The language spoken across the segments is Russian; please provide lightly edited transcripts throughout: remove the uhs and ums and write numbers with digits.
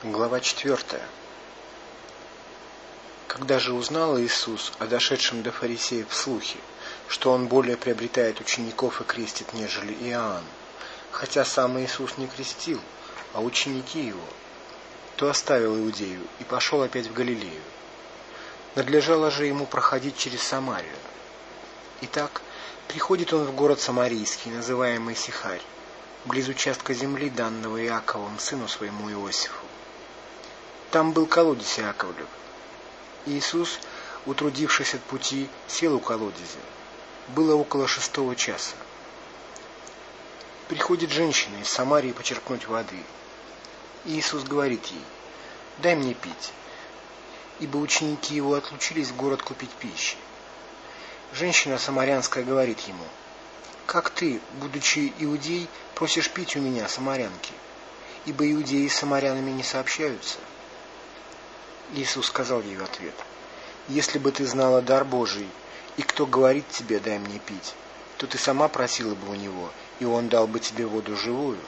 Глава 4. Когда же узнал Иисус о дошедшем до фарисеев слухе, что он более приобретает учеников и крестит, нежели Иоанн, хотя сам Иисус не крестил, а ученики его, то оставил Иудею и пошел опять в Галилею. Надлежало же ему проходить через Самарию. Итак, приходит он в город Самарийский, называемый Сихарь, близ участка земли, данного Иаковом, сыну своему Иосифу. Там был колодец Иаковлев. Иисус, утрудившись от пути, сел у колодезя. Было около 6 часа. Приходит женщина из Самарии почерпнуть воды. Иисус говорит ей: «Дай мне пить», ибо ученики его отлучились в город купить пищи. Женщина самарянская говорит ему: «Как ты, будучи иудей, просишь пить у меня, самарянки? Ибо иудеи с самарянами не сообщаются». Иисус сказал ей в ответ: «Если бы ты знала дар Божий, и кто говорит тебе: дай мне пить, то ты сама просила бы у него, и он дал бы тебе воду живую».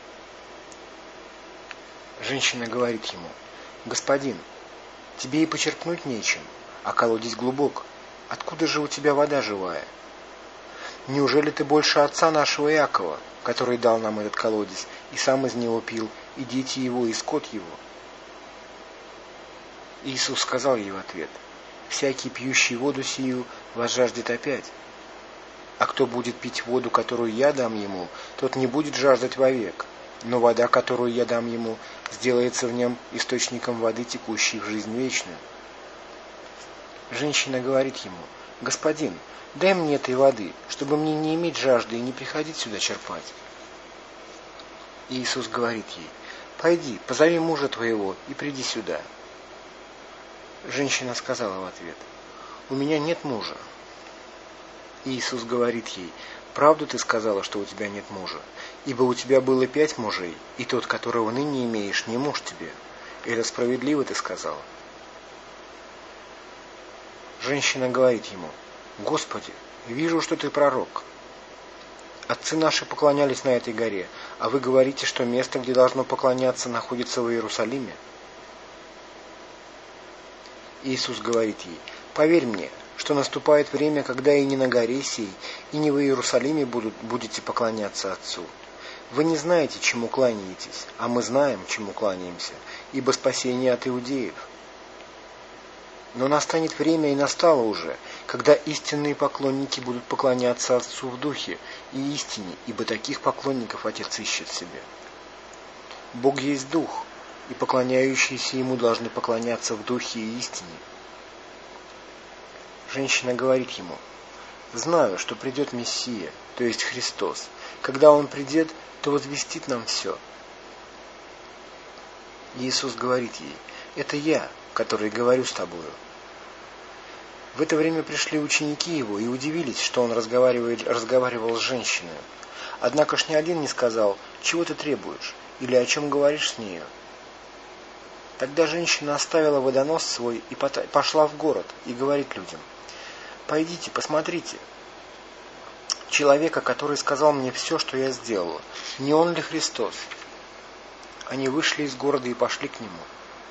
Женщина говорит ему: «Господин, тебе и почерпнуть нечем, а колодец глубок. Откуда же у тебя вода живая? Неужели ты больше отца нашего Иакова, который дал нам этот колодец, и сам из него пил, и дети его, и скот его?» Иисус сказал ей в ответ: «Всякий, пьющий воду сию, возжаждет опять. А кто будет пить воду, которую я дам ему, тот не будет жаждать вовек. Но вода, которую я дам ему, сделается в нем источником воды, текущей в жизнь вечную». Женщина говорит ему: «Господин, дай мне этой воды, чтобы мне не иметь жажды и не приходить сюда черпать». Иисус говорит ей: «Пойди, позови мужа твоего и приди сюда». Женщина сказала в ответ: «У меня нет мужа». Иисус говорит ей: «Правду ты сказала, что у тебя нет мужа, ибо у тебя было 5 мужей, и тот, которого ныне имеешь, не муж тебе. Это справедливо ты сказала». Женщина говорит ему: «Господи, вижу, что ты пророк. Отцы наши поклонялись на этой горе, а вы говорите, что место, где должно поклоняться, находится в Иерусалиме». Иисус говорит ей: «Поверь мне, что наступает время, когда и не на горе сей, и не в Иерусалиме будете поклоняться Отцу. Вы не знаете, чему кланяетесь, а мы знаем, чему кланяемся, ибо спасение от иудеев. Но настанет время, и настало уже, когда истинные поклонники будут поклоняться Отцу в духе и истине, ибо таких поклонников Отец ищет себе. Бог есть Дух, и поклоняющиеся Ему должны поклоняться в духе и истине». Женщина говорит ему: «Знаю, что придет Мессия, то есть Христос. Когда Он придет, то возвестит нам все». Иисус говорит ей: «Это я, который говорю с тобою». В это время пришли ученики Его и удивились, что Он разговаривал с женщиной. Однако ж ни один не сказал: «Чего ты требуешь?» или «О чем говоришь с нею?». Тогда женщина оставила водонос свой и пошла в город и говорит людям: «Пойдите, посмотрите человека, который сказал мне все, что я сделала. Не он ли Христос?» Они вышли из города и пошли к нему.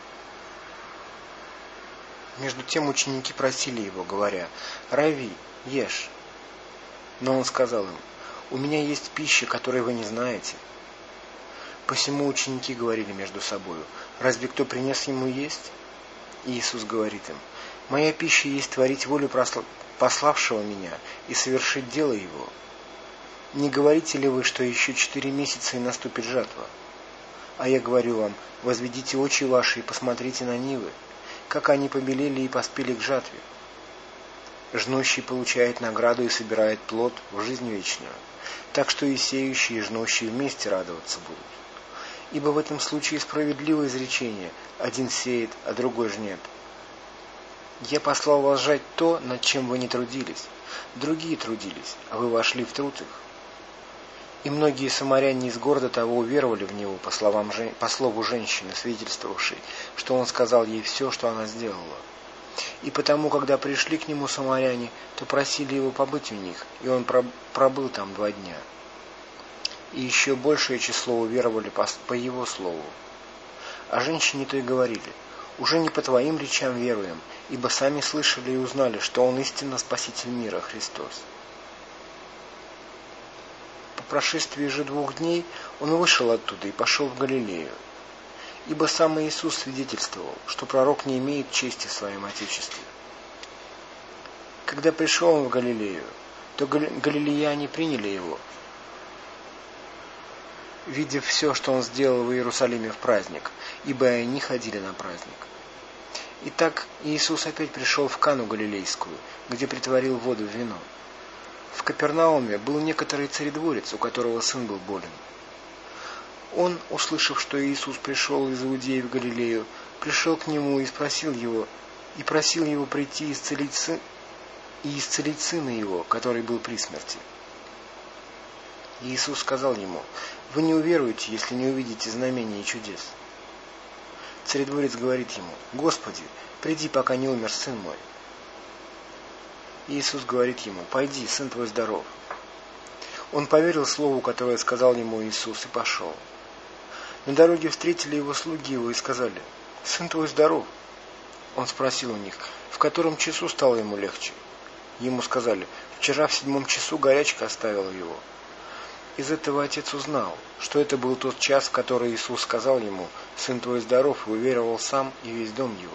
Между тем ученики просили его, говоря: «Рави, ешь». Но он сказал им: «У меня есть пища, которой вы не знаете». Посему ученики говорили между собою: «Разве кто принес ему есть?» Иисус говорит им: «Моя пища есть творить волю пославшего меня и совершить дело его. Не говорите ли вы, что еще 4 месяца и наступит жатва? А я говорю вам: возведите очи ваши и посмотрите на нивы, как они побелели и поспели к жатве. Жнущий получает награду и собирает плод в жизнь вечную, так что и сеющие, и жнущие вместе радоваться будут. Ибо в этом случае справедливое изречение: один сеет, а другой жнет. Я послал вас жать то, над чем вы не трудились. Другие трудились, а вы вошли в труд их». И многие самаряне из города того уверовали в него по слову женщины, свидетельствовавшей, что он сказал ей все, что она сделала. И потому, когда пришли к нему самаряне, то просили его побыть у них, и он пробыл там 2 дня. И еще большее число уверовали по его слову. А женщине той говорили: уже не по твоим речам веруем, ибо сами слышали и узнали, что Он истинно Спаситель мира, Христос. По прошествии же 2 дней Он вышел оттуда и пошел в Галилею. Ибо сам Иисус свидетельствовал, что пророк не имеет чести в своем Отечестве. Когда пришел Он в Галилею, то галилеяне приняли Его, видя все, что Он сделал в Иерусалиме в праздник, ибо и они ходили на праздник. Итак, Иисус опять пришел в Кану Галилейскую, где притворил воду в вино. В Капернауме был некоторый царедворец, у которого сын был болен. Он, услышав, что Иисус пришел из Иудеи в Галилею, пришел к Нему и просил Его прийти и исцелить сына его, который был при смерти. Иисус сказал ему: «Вы не уверуете, если не увидите знамений и чудес». Царедворец говорит ему: «Господи, приди, пока не умер сын мой». Иисус говорит ему: «Пойди, сын твой здоров». Он поверил слову, которое сказал ему Иисус, и пошел. На дороге встретили его слуги его и сказали: «Сын твой здоров». Он спросил у них, в котором часу стало ему легче. Ему сказали: «Вчера в 7 часу горячка оставила его». Из этого отец узнал, что это был тот час, в который Иисус сказал ему: «Сын твой здоров», и уверовал сам и весь дом его.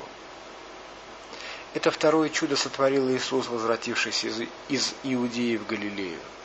Это второе чудо сотворил Иисус, возвратившись из Иудеи в Галилею.